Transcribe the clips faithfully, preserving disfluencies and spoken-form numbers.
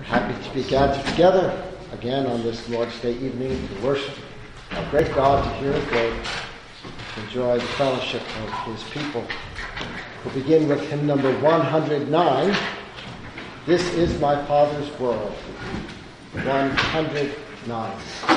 Happy to be gathered together again on this Lord's Day evening to worship our great God, to hear His word, to enjoy the fellowship of His people. We'll begin with hymn number one hundred nine, This is My Father's World, one hundred nine.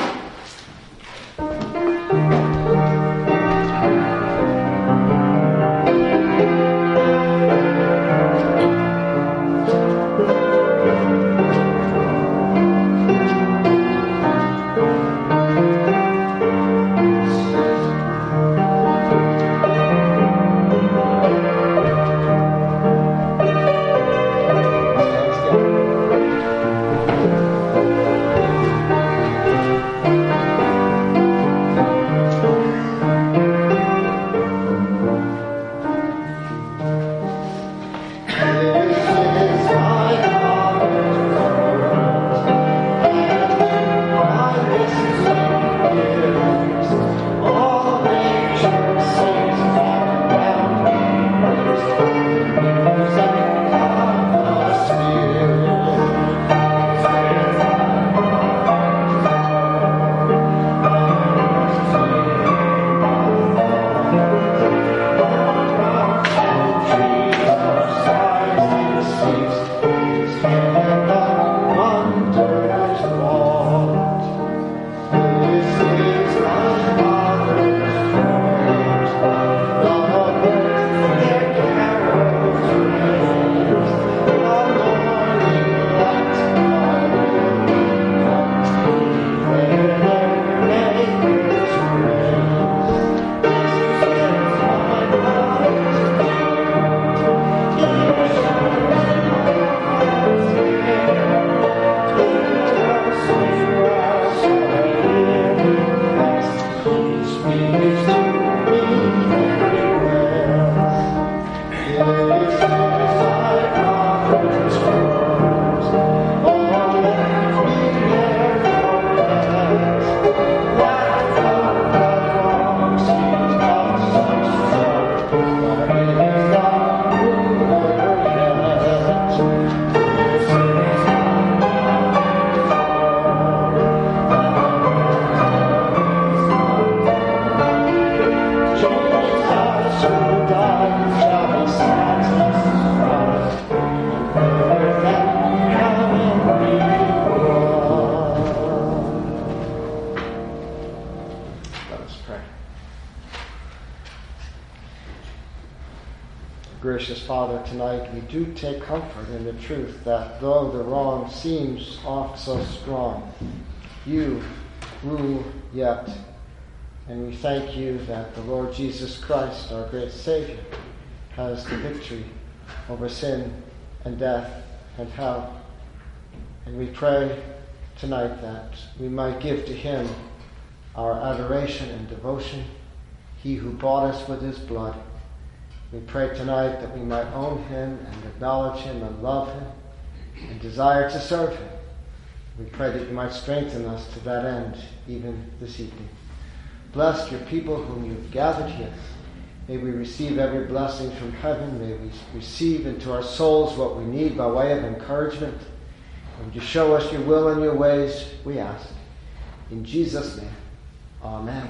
Gracious Father, tonight we do take comfort in the truth that though the wrong seems oft so strong, you rule yet. And we thank you that the Lord Jesus Christ, our great Savior, has the victory over sin and death and hell. And we pray tonight that we might give to him our adoration and devotion, he who bought us with his blood. We pray tonight that we might own him and acknowledge him and love him and desire to serve him. We pray that you might strengthen us to that end even this evening. Bless your people whom you've gathered here. May we receive every blessing from heaven. May we receive into our souls what we need by way of encouragement. And would you show us your will and your ways, we ask. In Jesus' name, amen.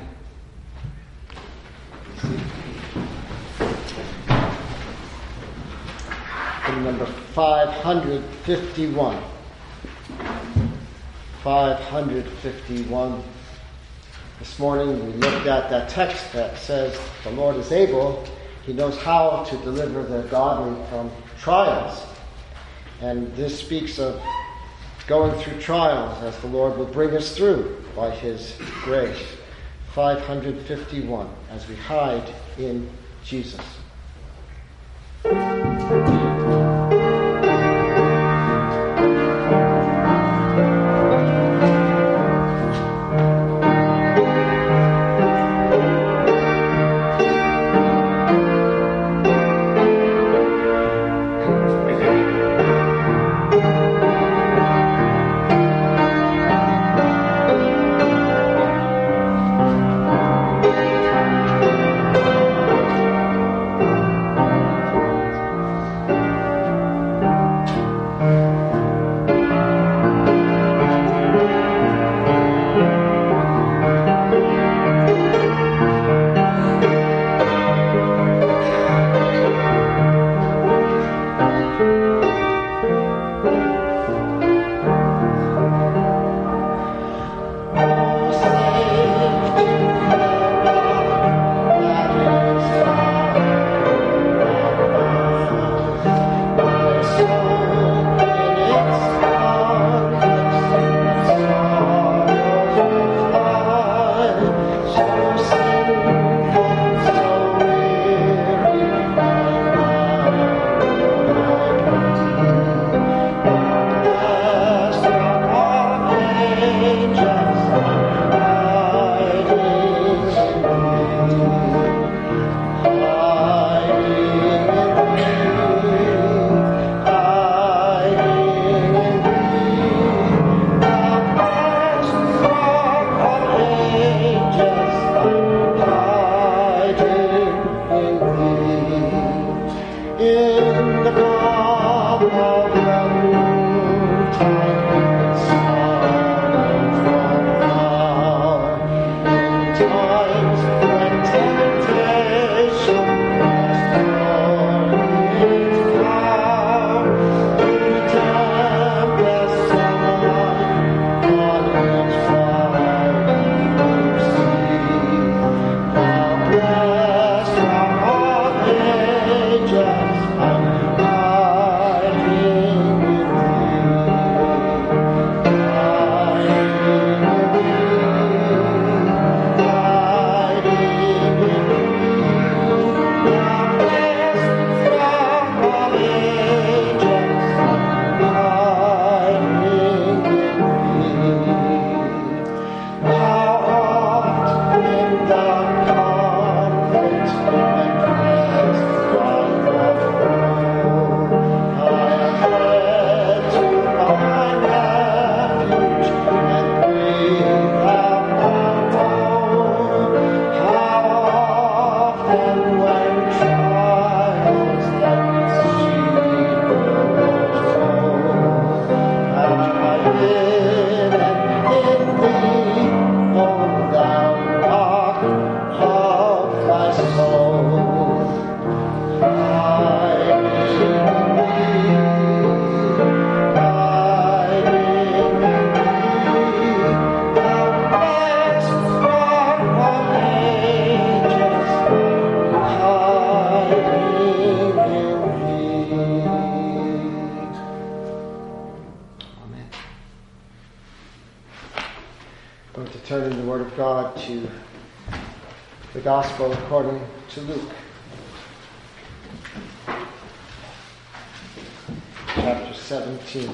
Number five hundred fifty-one. five hundred fifty-one. This morning we looked at that text that says the Lord is able. He knows how to deliver the godly from trials. And this speaks of going through trials as the Lord will bring us through by his grace. five hundred fifty-one, as we hide in Jesus. The Gospel according to Luke, chapter seventeen.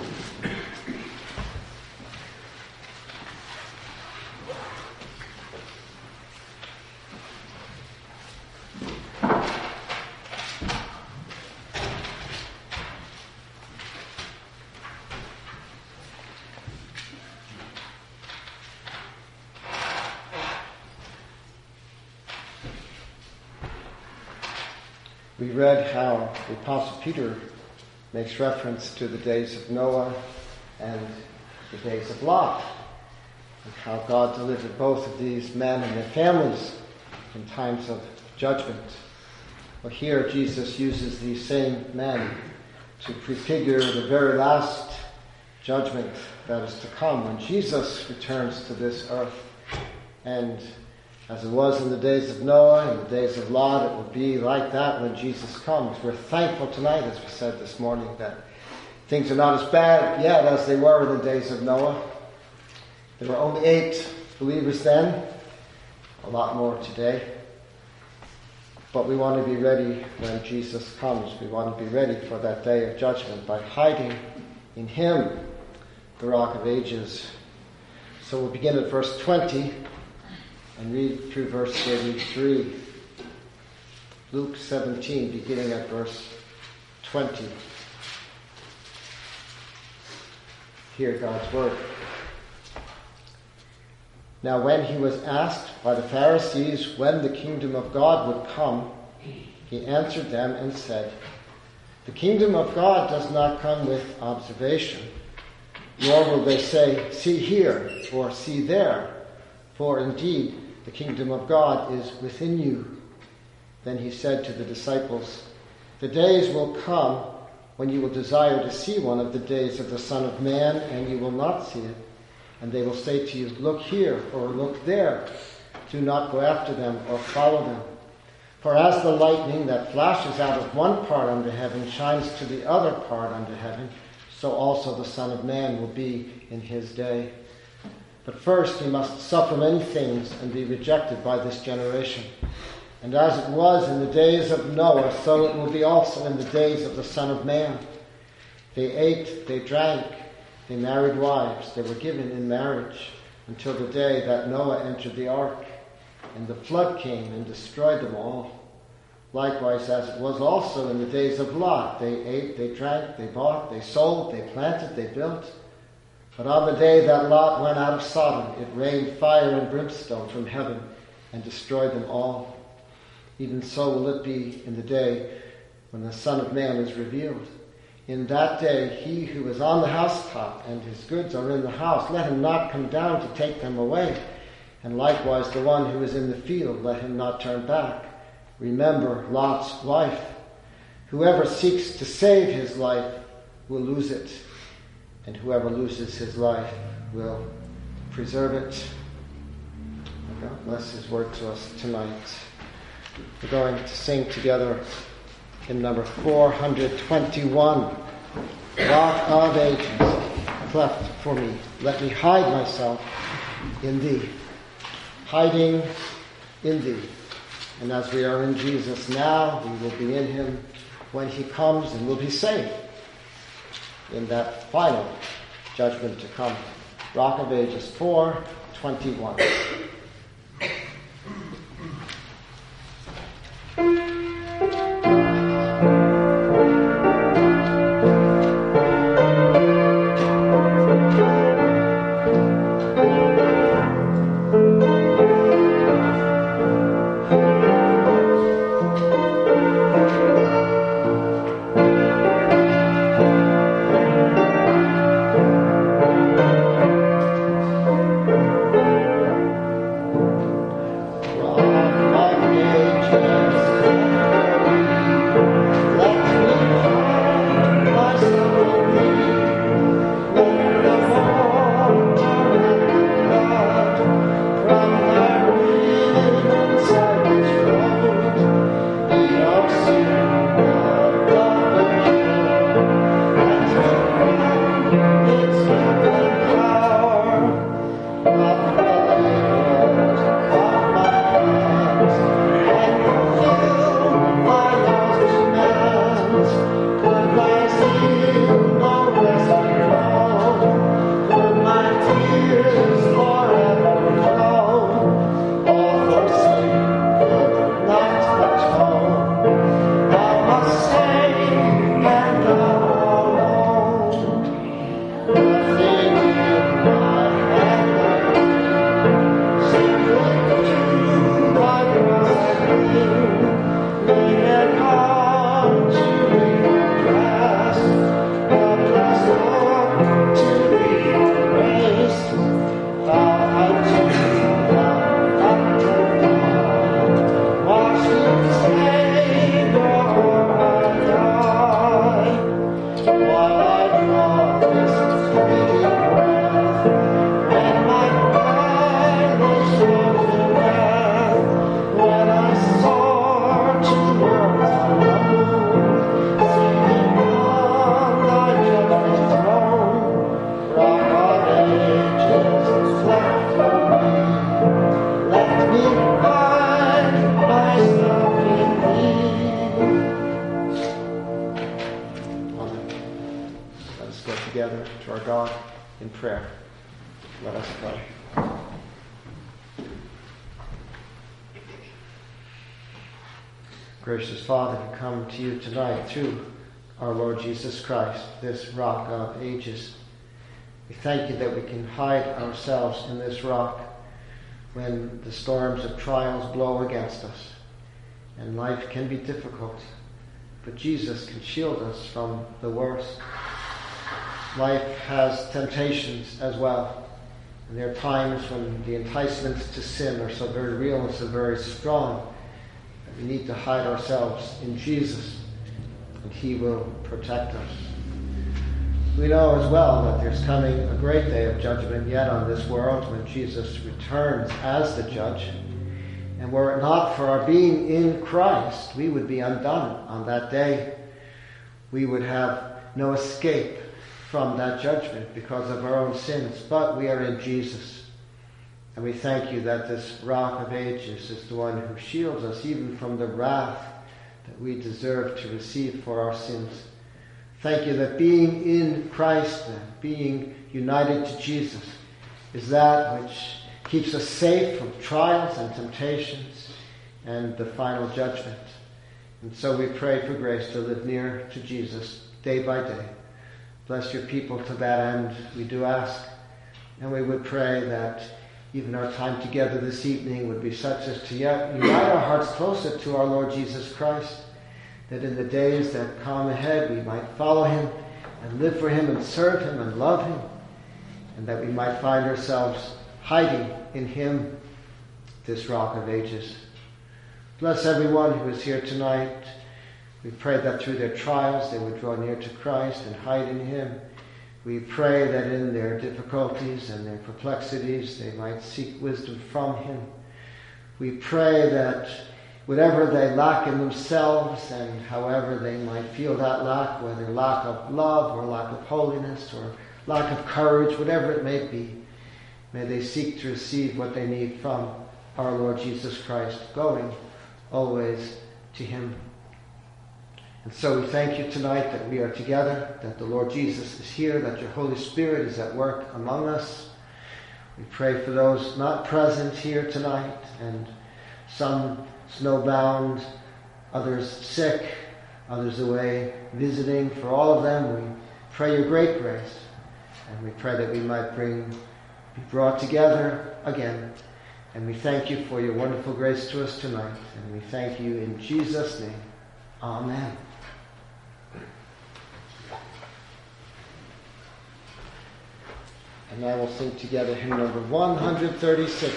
We read how the Apostle Peter makes reference to the days of Noah and the days of Lot, and how God delivered both of these men and their families in times of judgment. Well, here Jesus uses these same men to prefigure the very last judgment that is to come when Jesus returns to this earth. And as it was in the days of Noah and the days of Lot, it will be like that when Jesus comes. We're thankful tonight, as we said this morning, that things are not as bad yet as they were in the days of Noah. There were only eight believers then, a lot more today. But we want to be ready when Jesus comes. We want to be ready for that day of judgment by hiding in Him, the Rock of Ages. So we'll begin at verse twenty. And read through verse thirty-three. Luke seventeen, beginning at verse twenty. Hear God's word. Now when he was asked by the Pharisees when the kingdom of God would come, he answered them and said, "The kingdom of God does not come with observation, nor will they say, 'See here,' or 'See there,' for indeed the kingdom of God is within you." Then he said to the disciples, "The days will come when you will desire to see one of the days of the Son of Man, and you will not see it. And they will say to you, 'Look here,' or 'Look there.' Do not go after them or follow them. For as the lightning that flashes out of one part under heaven shines to the other part under heaven, so also the Son of Man will be in his day. But first he must suffer many things and be rejected by this generation. And as it was in the days of Noah, so it will be also in the days of the Son of Man. They ate, they drank, they married wives, they were given in marriage, until the day that Noah entered the ark, and the flood came and destroyed them all. Likewise, as it was also in the days of Lot, they ate, they drank, they bought, they sold, they planted, they built. But on the day that Lot went out of Sodom, it rained fire and brimstone from heaven and destroyed them all. Even so will it be in the day when the Son of Man is revealed. In that day, he who is on the housetop and his goods are in the house, let him not come down to take them away. And likewise the one who is in the field, let him not turn back. Remember Lot's wife. Whoever seeks to save his life will lose it, and whoever loses his life will preserve it. God bless his word to us tonight. We're going to sing together in number four hundred twenty-one. Rock of ages, cleft for me, let me hide myself in thee. Hiding in thee. And as we are in Jesus now, we will be in him when he comes, and will be saved in that final judgment to come. Rock of Ages four twenty-one. Gracious Father, we come to you tonight through our Lord Jesus Christ, this rock of ages. We thank you that we can hide ourselves in this rock when the storms of trials blow against us and life can be difficult. But Jesus can shield us from the worst. Life has temptations as well. And there are times when the enticements to sin are so very real and so very strong. We need to hide ourselves in Jesus, and he will protect us. We know as well that there's coming a great day of judgment yet on this world when Jesus returns as the judge. And were it not for our being in Christ, we would be undone on that day. We would have no escape from that judgment because of our own sins, but we are in Jesus. And we thank you that this rock of ages is the one who shields us even from the wrath that we deserve to receive for our sins. Thank you that being in Christ, then, being united to Jesus, is that which keeps us safe from trials and temptations and the final judgment. And so we pray for grace to live near to Jesus day by day. Bless your people to that end, we do ask. And we would pray that even our time together this evening would be such as to yet unite our hearts closer to our Lord Jesus Christ, that in the days that come ahead we might follow him and live for him and serve him and love him, and that we might find ourselves hiding in him, this rock of ages. Bless everyone who is here tonight. We pray that through their trials they would draw near to Christ and hide in him. We pray that in their difficulties and their perplexities they might seek wisdom from him. We pray that whatever they lack in themselves, and however they might feel that lack, whether lack of love or lack of holiness or lack of courage, whatever it may be, may they seek to receive what they need from our Lord Jesus Christ, going always to him. And so we thank you tonight that we are together, that the Lord Jesus is here, that your Holy Spirit is at work among us. We pray for those not present here tonight, and some snowbound, others sick, others away visiting. For all of them, we pray your great grace, and we pray that we might bring, be brought together again. And we thank you for your wonderful grace to us tonight, and we thank you in Jesus' name. Amen. And now we'll sing together hymn number one thirty-six.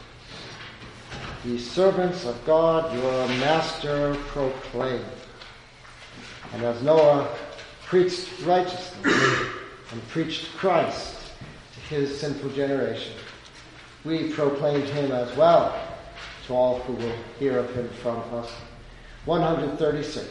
Ye servants of God, your master proclaim. And as Noah preached righteousness and preached Christ to his sinful generation, we proclaimed him as well to all who will hear of him from us. one thirty-six.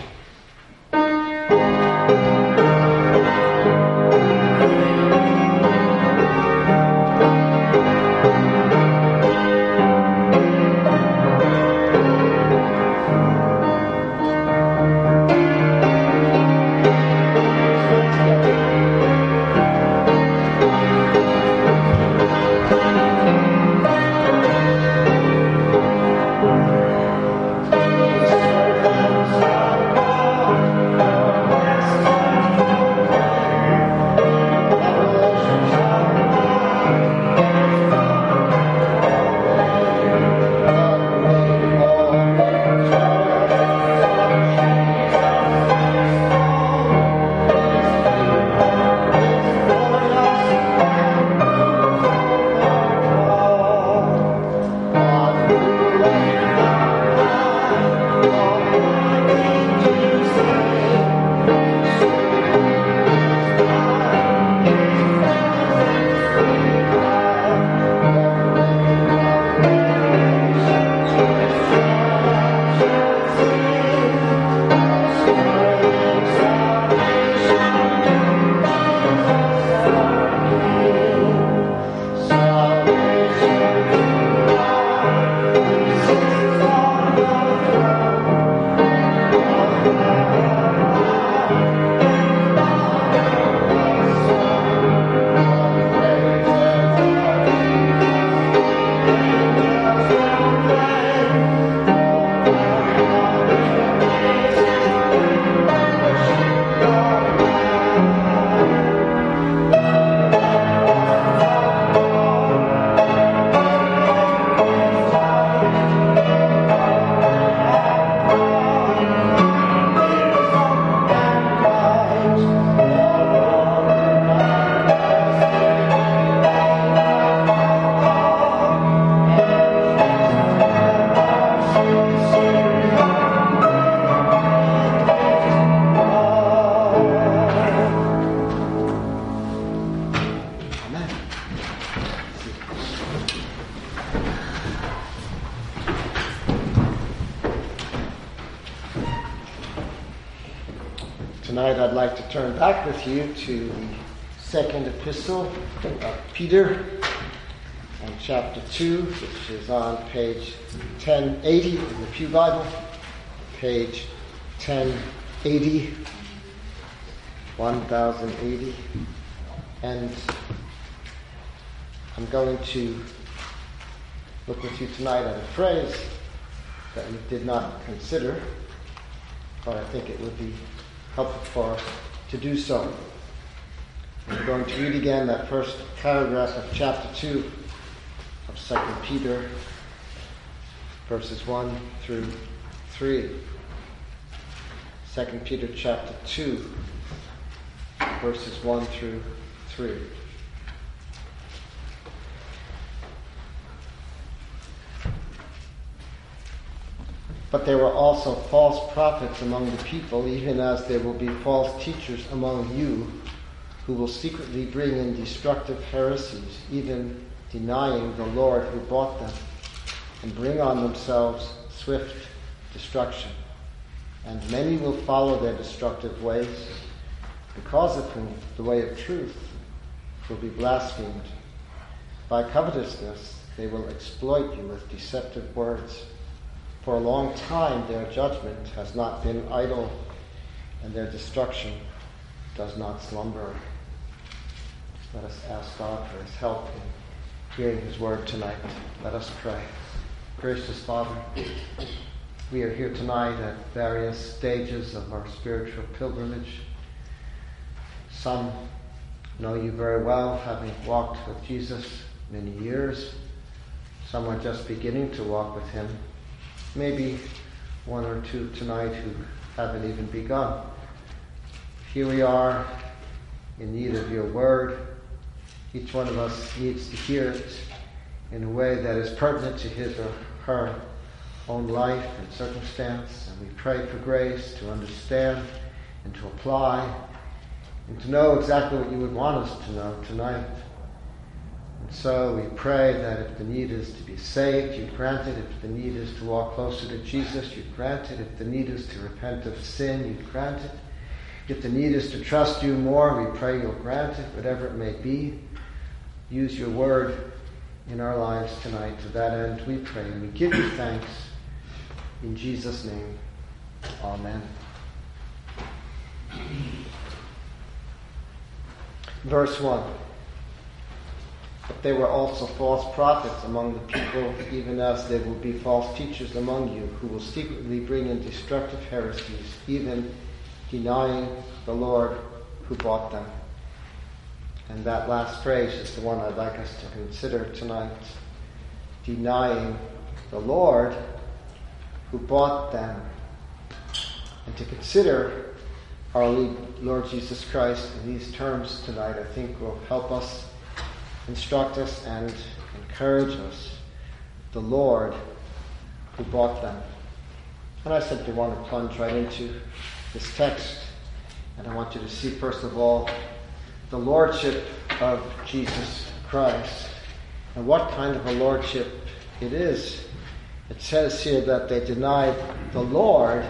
Tonight I'd like to turn back with you to the second epistle of Peter, and chapter two, which is on page ten eighty in the Pew Bible, page ten eighty, one thousand eighty, and I'm going to look with you tonight at a phrase that we did not consider, but I think it would be helpful for us to do so. We're going to read again that first paragraph of chapter two of Second Peter, verses one through three. Second Peter chapter two, verses one through three. But there were also false prophets among the people, even as there will be false teachers among you, who will secretly bring in destructive heresies, even denying the Lord who bought them, and bring on themselves swift destruction. And many will follow their destructive ways, because of whom the way of truth will be blasphemed. By covetousness they will exploit you with deceptive words. For a long time their judgment has not been idle, and their destruction does not slumber. Let us ask God for his help in hearing his word tonight. Let us pray. Gracious Father, we are here tonight at various stages of our spiritual pilgrimage. Some know you very well, having walked with Jesus many years. Some are just beginning to walk with him. Maybe one or two tonight who haven't even begun. Here we are in need of your word. Each one of us needs to hear it in a way that is pertinent to his or her own life and circumstance. And we pray for grace to understand and to apply and to know exactly what you would want us to know tonight. And so we pray that if the need is to be saved, you grant it. If the need is to walk closer to Jesus, you grant it. If the need is to repent of sin, you grant it. If the need is to trust you more, we pray you'll grant it, whatever it may be. Use your word in our lives tonight. To that end we pray, and we give you thanks. In Jesus' name, amen. Verse one. But there were also false prophets among the people, even as there will be false teachers among you, who will secretly bring in destructive heresies, even denying the Lord who bought them. And that last phrase is the one I'd like us to consider tonight. Denying the Lord who bought them. And to consider our Lord Jesus Christ in these terms tonight, I think will help us, instruct us, and encourage us. The Lord who bought them. And I simply want to plunge right into this text. And I want you to see, first of all, the lordship of Jesus Christ. And what kind of a lordship it is. It says here that they denied the Lord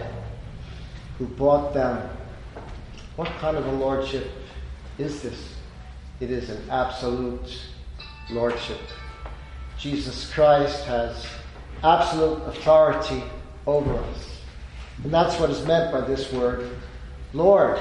who bought them. What kind of a lordship is this? It is an absolute lordship. Jesus Christ has absolute authority over us. And that's what is meant by this word, Lord.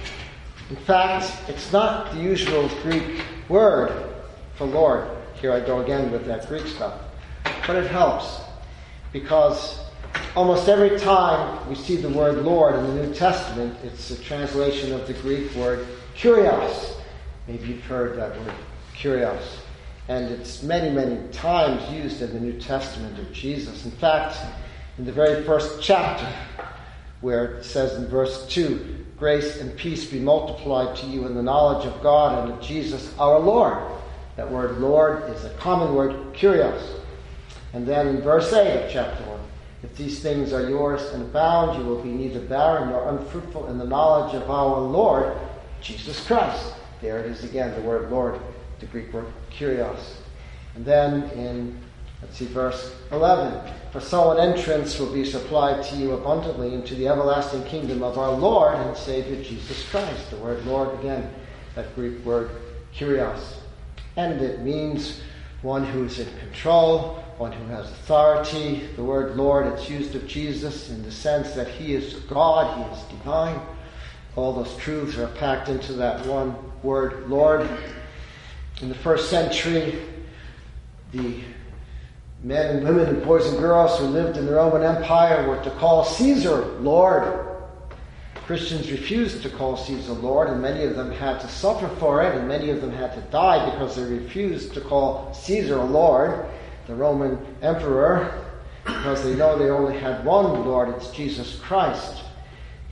In fact, it's not the usual Greek word for Lord. Here I go again with that Greek stuff. But it helps, because almost every time we see the word Lord in the New Testament, it's a translation of the Greek word kurios. Maybe you've heard that word, kurios. And it's many, many times used in the New Testament of Jesus. In fact, in the very first chapter, where it says in verse two, grace and peace be multiplied to you in the knowledge of God and of Jesus our Lord. That word Lord is a common word, kurios. And then in verse eight of chapter one, if these things are yours and abound, you will be neither barren nor unfruitful in the knowledge of our Lord, Jesus Christ. There it is again, the word Lord, the Greek word kurios. And then in, let's see, verse eleven, for so an entrance will be supplied to you abundantly into the everlasting kingdom of our Lord and Savior Jesus Christ. The word Lord, again, that Greek word kurios. And it means one who is in control, one who has authority. The word Lord, it's used of Jesus in the sense that he is God, he is divine. All those truths are packed into that one word, Lord. In the first century, the men and women and boys and girls who lived in the Roman Empire were to call Caesar Lord. Christians refused to call Caesar Lord, and many of them had to suffer for it, and many of them had to die because they refused to call Caesar Lord, the Roman emperor, because they know they only had one Lord, it's Jesus Christ.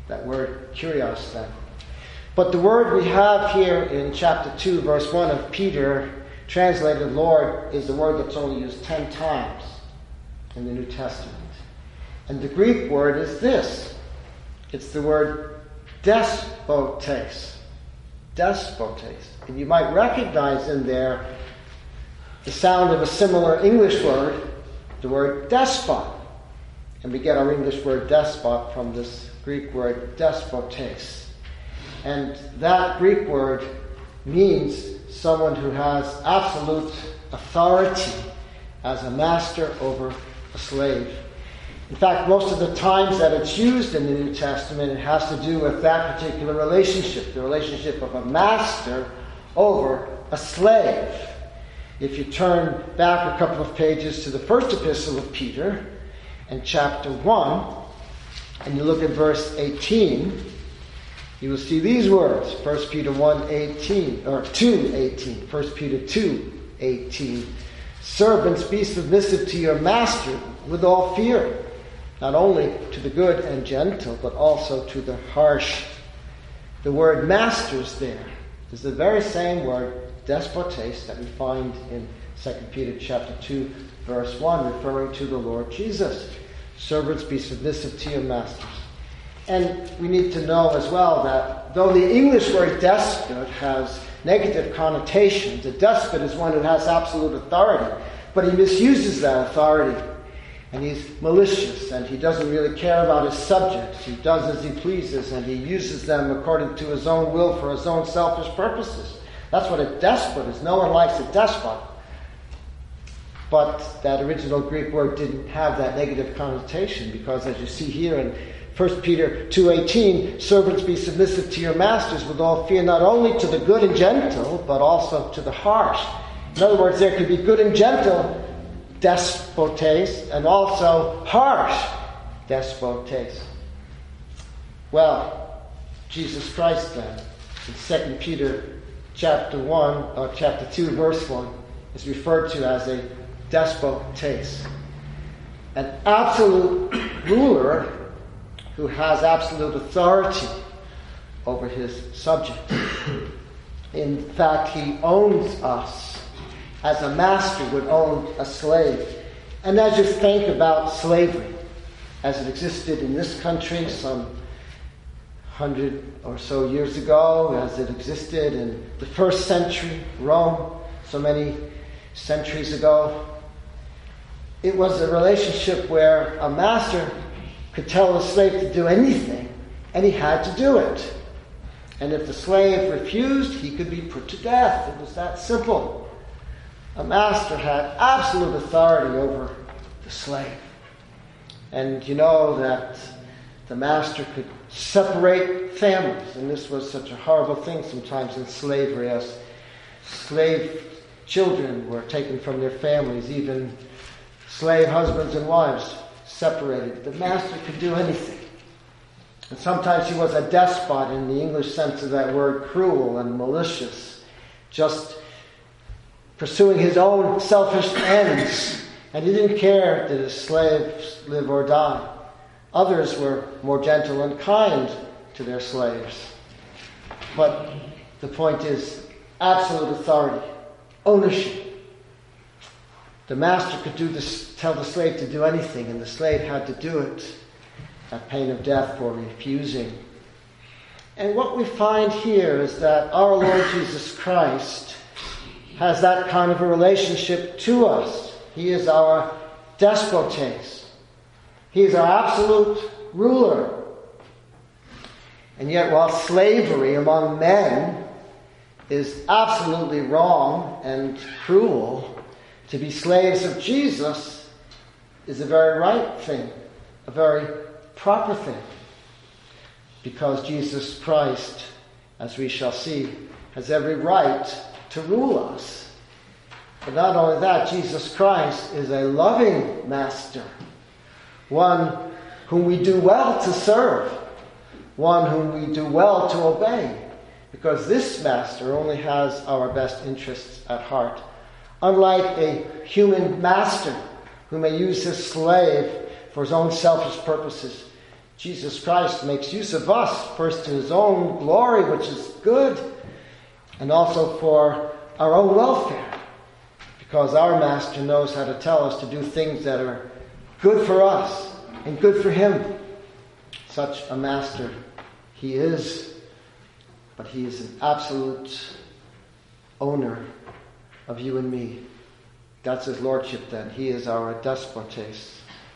that word kurios then. But the word we have here in chapter two, verse one of Peter, translated Lord, is the word that's only used ten times in the New Testament. And the Greek word is this. It's the word despotes. Despotes. And you might recognize in there the sound of a similar English word, the word despot. And we get our English word despot from this Greek word despotes. And that Greek word means someone who has absolute authority as a master over a slave. In fact, most of the times that it's used in the New Testament, it has to do with that particular relationship, the relationship of a master over a slave. If you turn back a couple of pages to the first epistle of Peter, in chapter one, and you look at verse eighteen, you will see these words, First Peter one eighteen, or two eighteen, First Peter two eighteen. Servants, be submissive to your master with all fear, not only to the good and gentle, but also to the harsh. The word masters there is the very same word, despotes, that we find in Second Peter chapter two, verse one, referring to the Lord Jesus. Servants, be submissive to your masters. And we need to know as well that though the English word despot has negative connotations, a despot is one who has absolute authority, but he misuses that authority. And he's malicious, and he doesn't really care about his subjects. He does as he pleases, and he uses them according to his own will for his own selfish purposes. That's what a despot is. No one likes a despot. But that original Greek word didn't have that negative connotation, because as you see here in First Peter two eighteen, servants, be submissive to your masters with all fear, not only to the good and gentle, but also to the harsh. In other words, there could be good and gentle despotes, and also harsh despotes. Well, Jesus Christ then, in Second Peter chapter one, or chapter two, verse one, is referred to as a despotes, an absolute ruler who has absolute authority over his subjects. In fact, he owns us as a master would own a slave. And as you think about slavery as it existed in this country some hundred or so years ago, as it existed in the first century, Rome, so many centuries ago, it was a relationship where a master could tell a slave to do anything, and he had to do it. And if the slave refused, he could be put to death. It was that simple. A master had absolute authority over the slave. And you know that the master could separate families, and this was such a horrible thing sometimes in slavery, as slave children were taken from their families, even slave husbands and wives separated. The master could do anything. And sometimes he was a despot in the English sense of that word, cruel and malicious, just pursuing his own selfish ends. And he didn't care that his slaves live or die. Others were more gentle and kind to their slaves. But the point is absolute authority, ownership. The master could do this, tell the slave to do anything, and the slave had to do it at pain of death for refusing. And what we find here is that our Lord Jesus Christ has that kind of a relationship to us. He is our despotes. He is our absolute ruler. And yet, while slavery among men is absolutely wrong and cruel, to be slaves of Jesus is a very right thing, a very proper thing. Because Jesus Christ, as we shall see, has every right to rule us. But not only that, Jesus Christ is a loving master, one whom we do well to serve, one whom we do well to obey, because this master only has our best interests at heart. Unlike a human master who may use his slave for his own selfish purposes, Jesus Christ makes use of us, first to his own glory, which is good, and also for our own welfare, because our Master knows how to tell us to do things that are good for us and good for him. Such a Master he is, but he is an absolute owner of you and me. That's his lordship then. He is our despotes.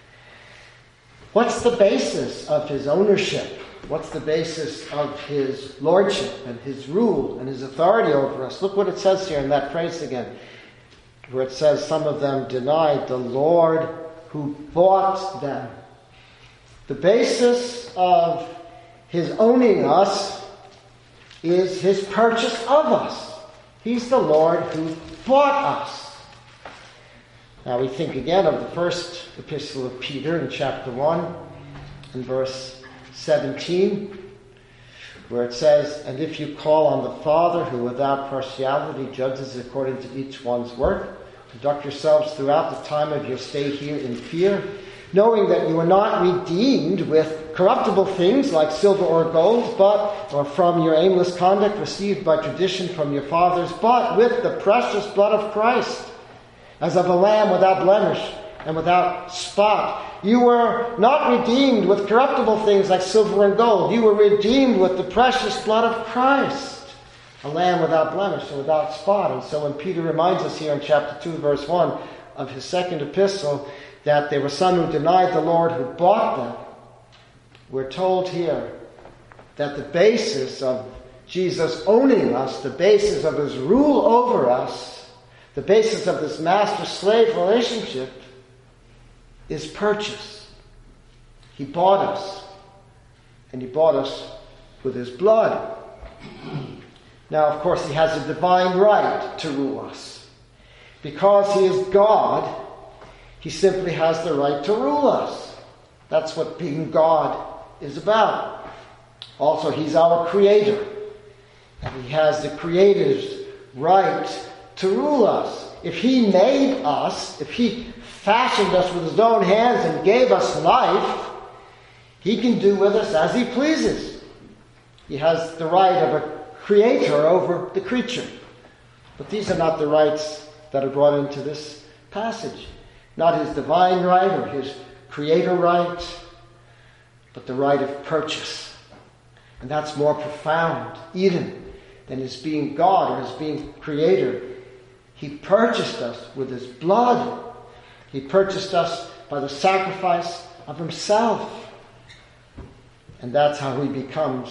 What's the basis of his ownership? What's the basis of his lordship and his rule and his authority over us? Look what it says here in that phrase again, where it says some of them denied the Lord who bought them. The basis of his owning us is his purchase of us. He's the Lord who bought us. Now we think again of the first epistle of Peter in chapter one and verse seventeen, where it says, "And if you call on the Father, who without partiality judges according to each one's work, conduct yourselves throughout the time of your stay here in fear, knowing that you are not redeemed with corruptible things like silver or gold, but or from your aimless conduct received by tradition from your fathers, but with the precious blood of Christ, as of a lamb without blemish and without spot. You were not redeemed with corruptible things like silver and gold. You were redeemed with the precious blood of Christ, a lamb without blemish and without spot." And so when Peter reminds us here in chapter two, verse one of his second epistle, that there were some who denied the Lord who bought them, we're told here that the basis of Jesus owning us, the basis of his rule over us, the basis of this master-slave relationship is purchase. He bought us, and he bought us with his blood. Now, of course, he has a divine right to rule us. Because he is God, he simply has the right to rule us. That's what being God is about. Also, he's our creator, and he has the creator's right to rule us. If he made us, if he fashioned us with his own hands and gave us life, he can do with us as he pleases. He has the right of a creator over the creature. But these are not the rights that are brought into this passage. Not his divine right or his creator right, but the right of purchase. And that's more profound, even, than his being God or his being creator. He purchased us with his blood. He purchased us by the sacrifice of himself. And that's how he becomes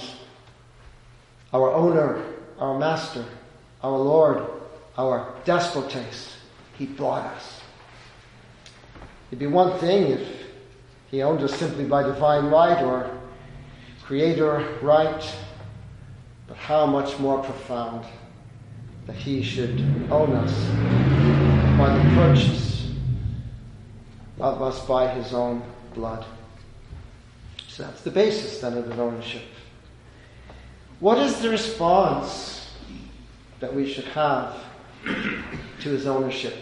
our owner, our master, our Lord, our despotes. He bought us. It'd be one thing if he owned us simply by divine right or creator right, but how much more profound that he should own us by the purchase of us by his own blood. So that's the basis then of his ownership. What is the response that we should have to his ownership?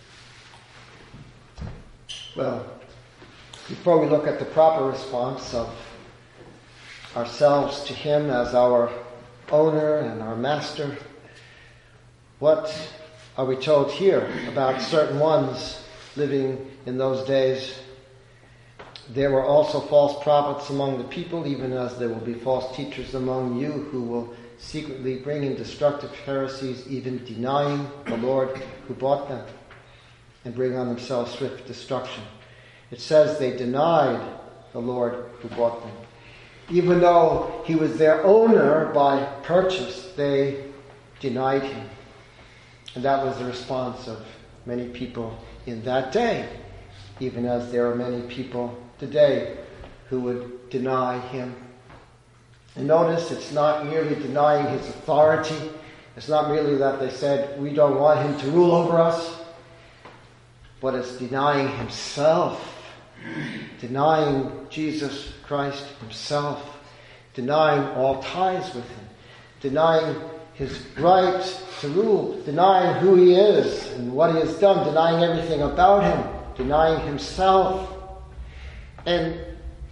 Well, before we look at the proper response of ourselves to him as our owner and our master, what are we told here about certain ones living in those days? There were also false prophets among the people, even as there will be false teachers among you who will secretly bring in destructive heresies, even denying the Lord who bought them, and bring on themselves swift destruction. It says they denied the Lord who bought them. Even though he was their owner by purchase, they denied him. And that was the response of many people in that day, even as there are many people today who would deny him. And notice, it's not merely denying his authority. It's not merely that they said, we don't want him to rule over us, but it's denying himself, denying Jesus Christ himself, denying all ties with him, denying his right to rule, denying who he is and what he has done, denying everything about him, denying himself. And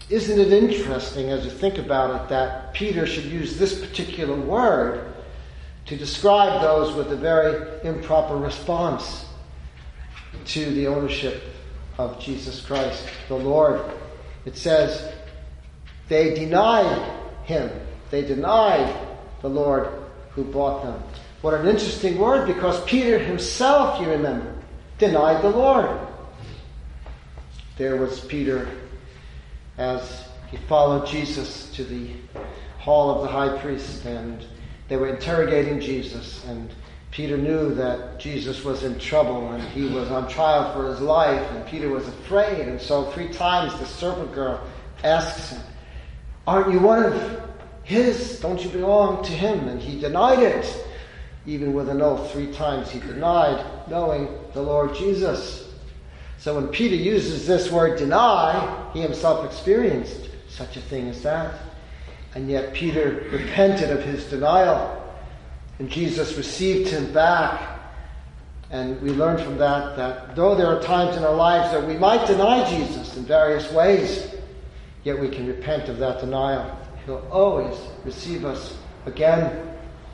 Isn't it interesting as you think about it that Peter should use this particular word to describe those with a very improper response to the ownership of Jesus Christ, the Lord? It says, they denied him. They denied the Lord who bought them. What an interesting word, because Peter himself, you remember, denied the Lord. There was Peter as he followed Jesus to the hall of the high priest, and they were interrogating Jesus, and Peter knew that Jesus was in trouble and he was on trial for his life, and Peter was afraid, and so three times the servant girl asks him, aren't you one of his? Don't you belong to him? And he denied it. Even with an oath, three times he denied knowing the Lord Jesus. So when Peter uses this word deny, he himself experienced such a thing as that. And yet Peter repented of his denial, and Jesus received him back. And we learn from that that though there are times in our lives that we might deny Jesus in various ways, yet we can repent of that denial. He'll always receive us again.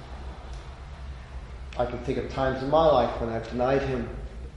I can think of times in my life when I've denied him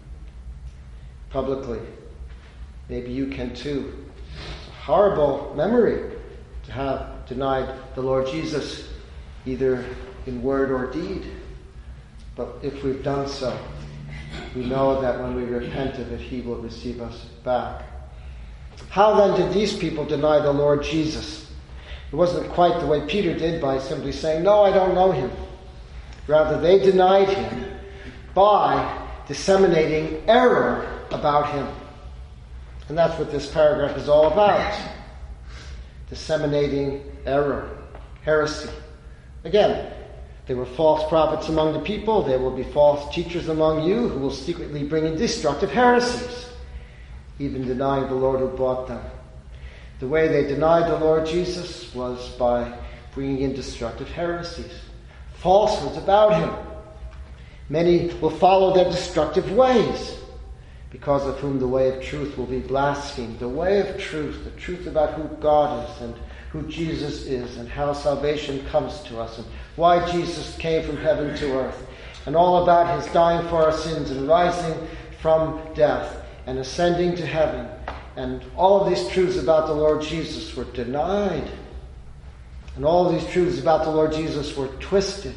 publicly. Maybe you can too. It's a horrible memory to have denied the Lord Jesus, either in word or deed. But if we've done so, we know that when we repent of it, he will receive us back. How then did these people deny the Lord Jesus? It wasn't quite the way Peter did, by simply saying, no, I don't know him. Rather, they denied him by disseminating error about him. And that's what this paragraph is all about. Disseminating error, heresy. Again, there were false prophets among the people. There will be false teachers among you who will secretly bring in destructive heresies, even denying the Lord who bought them. The way they denied the Lord Jesus was by bringing in destructive heresies, falsehoods about him. Many will follow their destructive ways, because of whom the way of truth will be blasphemed. The way of truth, the truth about who God is and who Jesus is and how salvation comes to us and why Jesus came from heaven to earth, and all about his dying for our sins and rising from death and ascending to heaven. And all of these truths about the Lord Jesus were denied. And all of these truths about the Lord Jesus were twisted.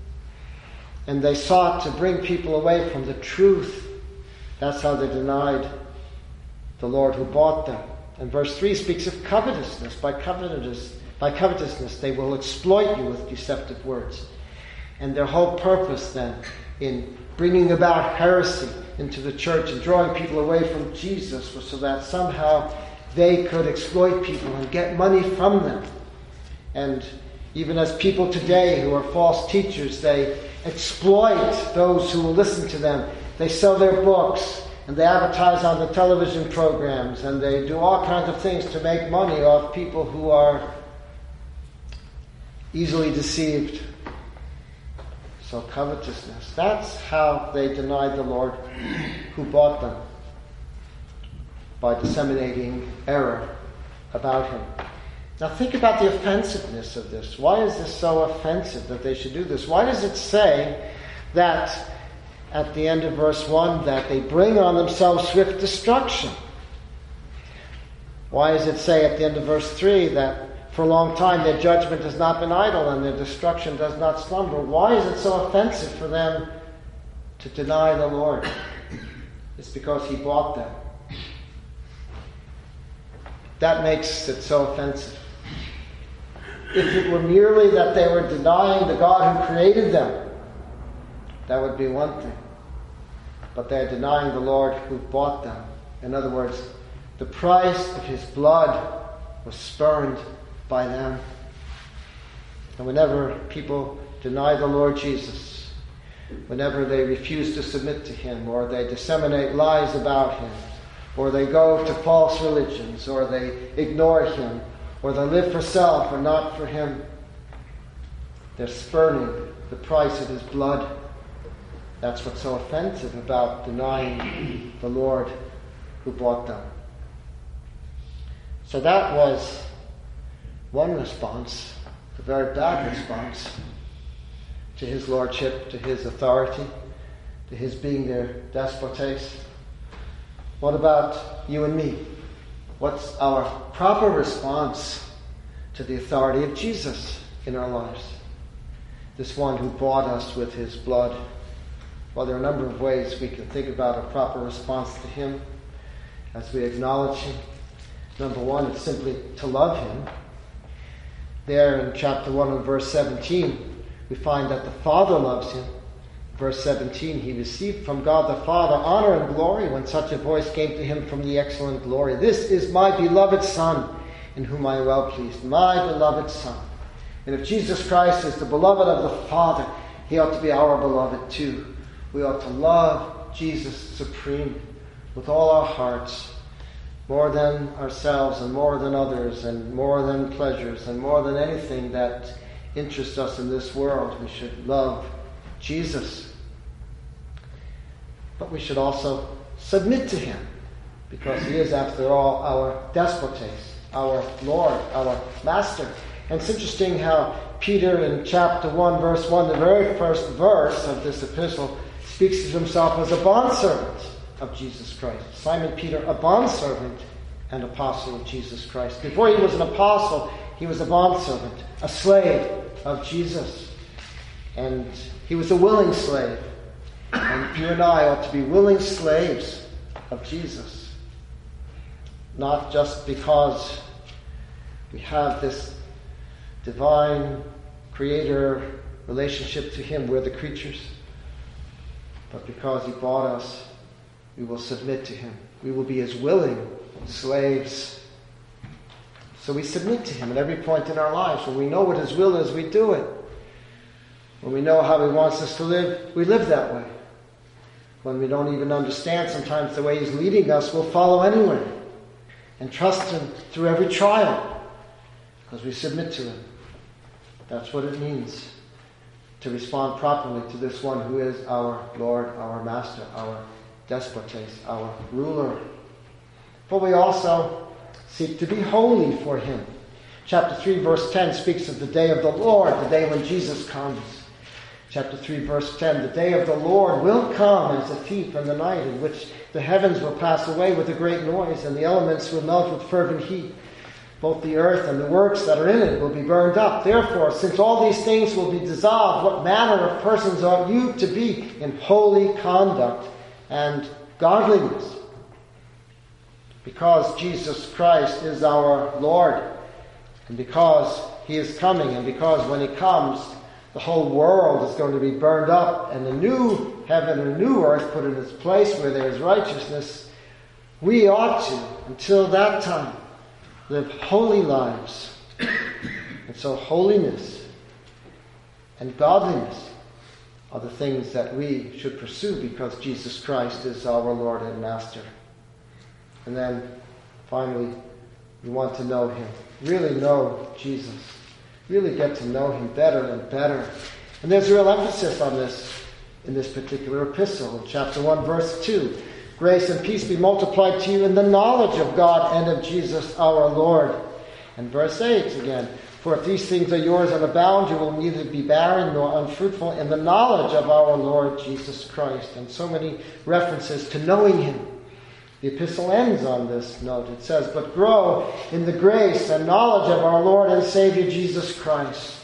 And they sought to bring people away from the truth. That's how they denied the Lord who bought them. And verse three speaks of covetousness. By covetousness, by covetousness, they will exploit you with deceptive words. And their whole purpose then in bringing about heresy into the church and drawing people away from Jesus was so that somehow they could exploit people and get money from them. And even as people today who are false teachers, they exploit those who will listen to them. They sell their books, and they advertise on the television programs, and they do all kinds of things to make money off people who are easily deceived. So covetousness, that's how they denied the Lord who bought them, by disseminating error about him. Now think about the offensiveness of this. Why is this so offensive that they should do this? Why does it say that at the end of verse one that they bring on themselves swift destruction? Why does it say at the end of verse three that for a long time their judgment has not been idle and their destruction does not slumber? Why is it so offensive for them to deny the Lord? It's because he bought them. That makes it so offensive. If it were merely that they were denying the God who created them, that would be one thing. But they're denying the Lord who bought them. In other words, the price of his blood was spurned by them. And whenever people deny the Lord Jesus, whenever they refuse to submit to him, or they disseminate lies about him, or they go to false religions, or they ignore him, or they live for self or not for him, they're spurning the price of his blood. That's what's so offensive about denying the Lord who bought them. So that was one response, a very bad response to his lordship, to his authority, to his being their despotes. What about you and me? What's our proper response to the authority of Jesus in our lives? This one who bought us with his blood. Well, there are a number of ways we can think about a proper response to him as we acknowledge him. Number one, it's simply to love him. There in chapter one and verse seventeen, we find that the Father loves him. Verse seventeen, he received from God the Father honor and glory when such a voice came to him from the excellent glory. This is my beloved Son, in whom I am well pleased. My beloved Son. And if Jesus Christ is the beloved of the Father, he ought to be our beloved too. We ought to love Jesus supremely with all our hearts, more than ourselves and more than others and more than pleasures and more than anything that interests us in this world. We should love Jesus. But we should also submit to him, because he is, after all, our despotes, our Lord, our Master. And it's interesting how Peter in chapter one, verse one, the very first verse of this epistle, speaks of himself as a bondservant of Jesus Christ. Simon Peter, a bondservant and apostle of Jesus Christ. Before he was an apostle, he was a bondservant, a slave of Jesus. And he was a willing slave. And you and I ought to be willing slaves of Jesus. Not just because we have this divine creator relationship to him, we're the creatures, but because he bought us, we will submit to him. We will be his willing slaves. So we submit to him at every point in our lives. When we know what his will is, we do it. When we know how he wants us to live, we live that way. When we don't even understand sometimes the way he's leading us, we'll follow anyway and trust him through every trial because we submit to him. That's what it means to respond properly to this one who is our Lord, our Master, our despotes, our ruler. But we also seek to be holy for him. Chapter three, verse ten speaks of the day of the Lord, the day when Jesus comes. Chapter three, verse ten, the day of the Lord will come as a thief in the night, in which the heavens will pass away with a great noise, and the elements will melt with fervent heat. Both the earth and the works that are in it will be burned up. Therefore, since all these things will be dissolved, what manner of persons ought you to be in holy conduct and godliness? Because Jesus Christ is our Lord, and because he is coming, and because when he comes, the whole world is going to be burned up, and a new heaven and a new earth put in its place where there is righteousness, we ought to, until that time, live holy lives. And so holiness and godliness are the things that we should pursue because Jesus Christ is our Lord and Master. And then, finally, we want to know him. Really know Jesus. Really get to know him better and better. And there's real emphasis on this in this particular epistle. In chapter one, verse two. Grace and peace be multiplied to you in the knowledge of God and of Jesus our Lord. And verse eight again. For if these things are yours and abound, you will neither be barren nor unfruitful in the knowledge of our Lord Jesus Christ. And so many references to knowing him. The epistle ends on this note. It says, but grow in the grace and knowledge of our Lord and Savior Jesus Christ.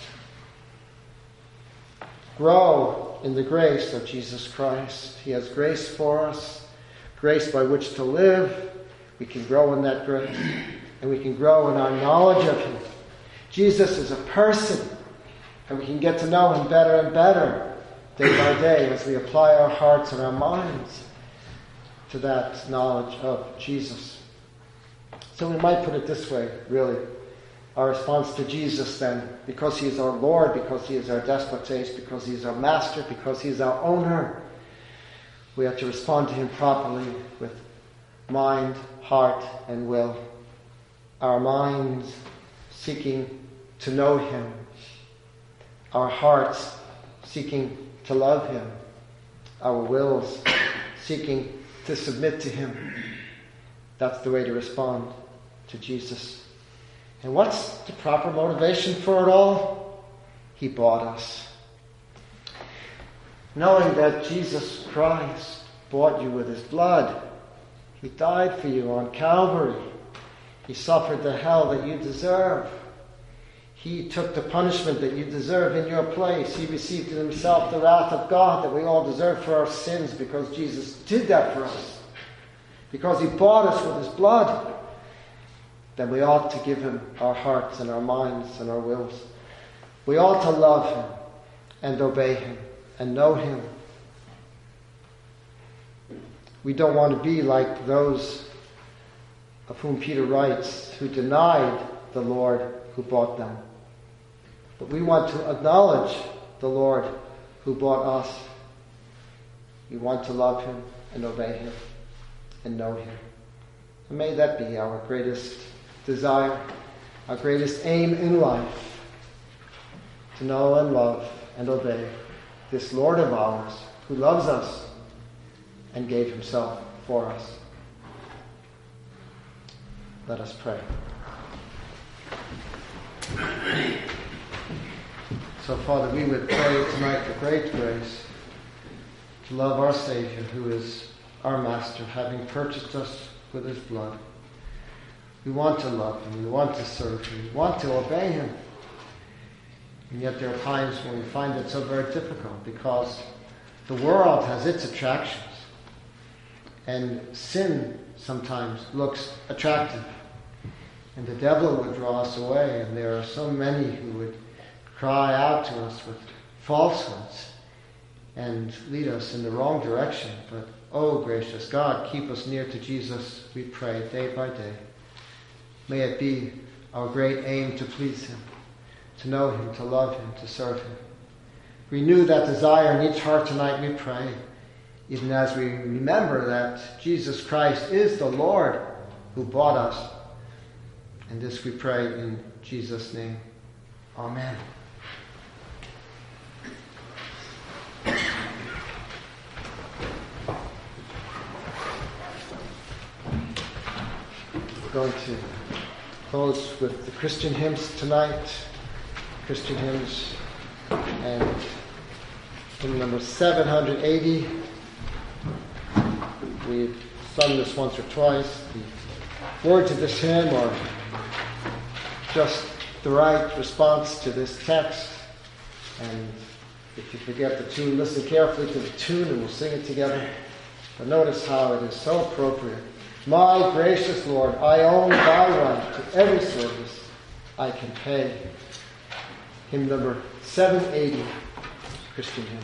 Grow in the grace of Jesus Christ. He has grace for us, grace by which to live. We can grow in that grace, and we can grow in our knowledge of him. Jesus is a person, and we can get to know him better and better day by day as we apply our hearts and our minds to that knowledge of Jesus. So we might put it this way, really. Our response to Jesus then, because he is our Lord, because he is our despotes, because he is our master, because he is our owner, we have to respond to him properly with mind, heart, and will. Our minds seeking to know him. Our hearts seeking to love him. Our wills seeking to submit to him. That's the way to respond. to Jesus. And what's the proper motivation for it all? He bought us. Knowing that Jesus Christ bought you with his blood. He died for you on Calvary. He suffered the hell that you deserve. He took the punishment that you deserve in your place. He received in himself the wrath of God that we all deserve for our sins, because Jesus did that for us. Because he bought us with his blood. Then we ought to give him our hearts and our minds and our wills. We ought to love him and obey him and know him. We don't want to be like those of whom Peter writes, who denied the Lord who bought them. But we want to acknowledge the Lord who bought us. We want to love him and obey him and know him. And may that be our greatest desire, our greatest aim in life, to know and love and obey this Lord of ours who loves us and gave himself for us. Let us pray. So, Father, we would pray tonight for great grace to love our Savior, who is our Master, having purchased us with his blood. We want to love him. We want to serve him. We want to obey him. And yet there are times when we find it so very difficult, because the world has its attractions. And sin sometimes looks attractive. And the devil would draw us away. And there are so many who would cry out to us with falsehoods and lead us in the wrong direction. But, oh gracious God, keep us near to Jesus, we pray, day by day. May it be our great aim to please him, to know him, to love him, to serve him. Renew that desire in each heart tonight, we pray, even as we remember that Jesus Christ is the Lord who bought us. And this we pray in Jesus' name. Amen. We're going to close with the Christian hymns tonight. Christian hymns, and hymn number seven hundred eighty. We've sung this once or twice. The words of this hymn are just the right response to this text. And if you forget the tune, listen carefully to the tune and we'll sing it together. But notice how it is so appropriate. My gracious Lord, I own thy right to every service I can pay. Hymn number seven eighty, Christian hymn.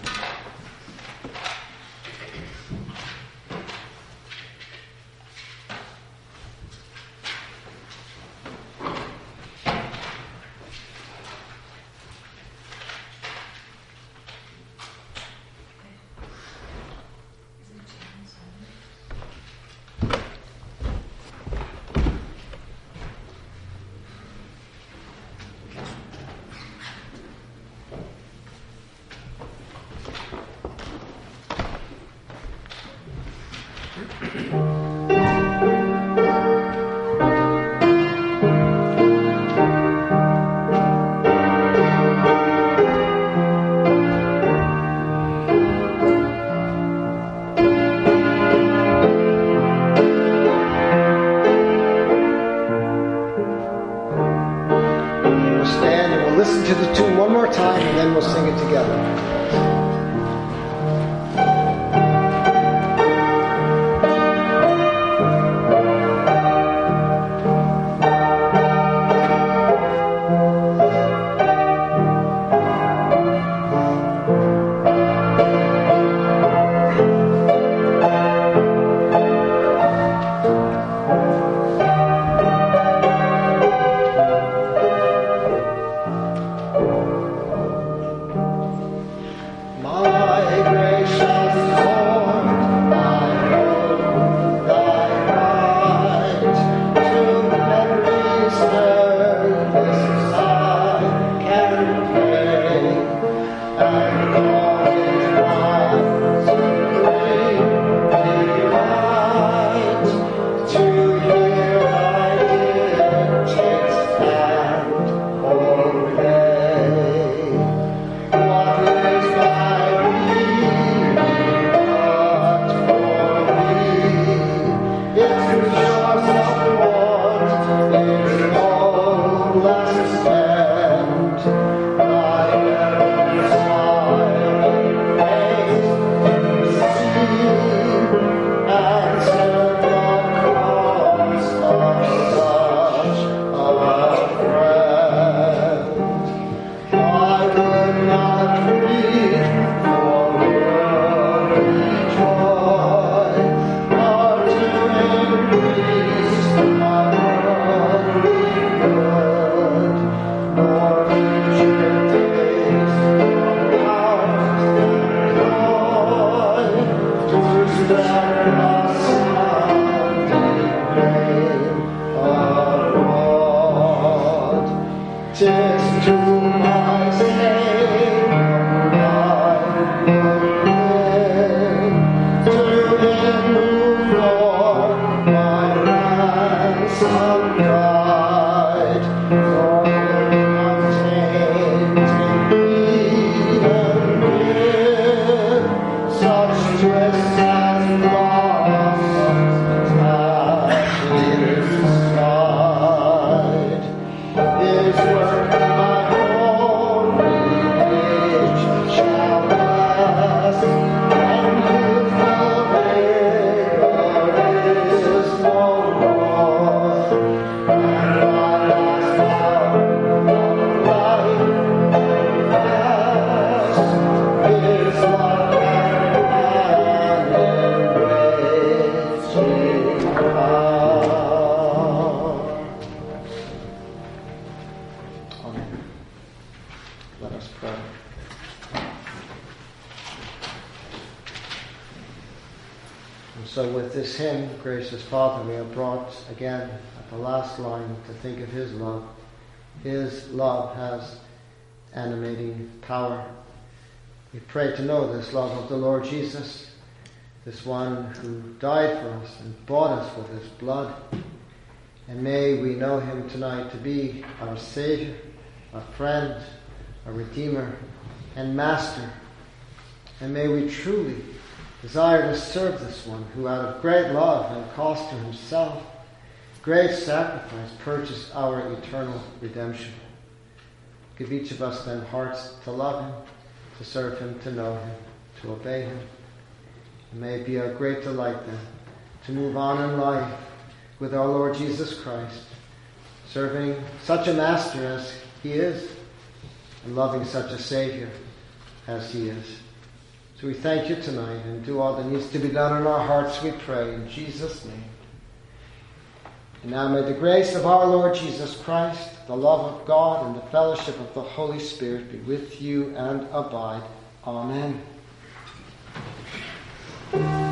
And so with this hymn, Gracious Father, we are brought again at the last line to think of his love. His love has animating power. We pray to know this love of the Lord Jesus, this one who died for us and bought us with his blood. And may we know him tonight to be our Savior, our friend, our Redeemer, and Master. And may we truly desire to serve this one who out of great love and cost to himself, great sacrifice, purchased our eternal redemption. Give each of us then hearts to love him, to serve him, to know him, to obey him. And may it be our great delight then to move on in life with our Lord Jesus Christ, serving such a Master as he is, and loving such a Savior as he is. So we thank you tonight and do all that needs to be done in our hearts, we pray, in Jesus' name. And now may the grace of our Lord Jesus Christ, the love of God, and the fellowship of the Holy Spirit be with you and abide. Amen.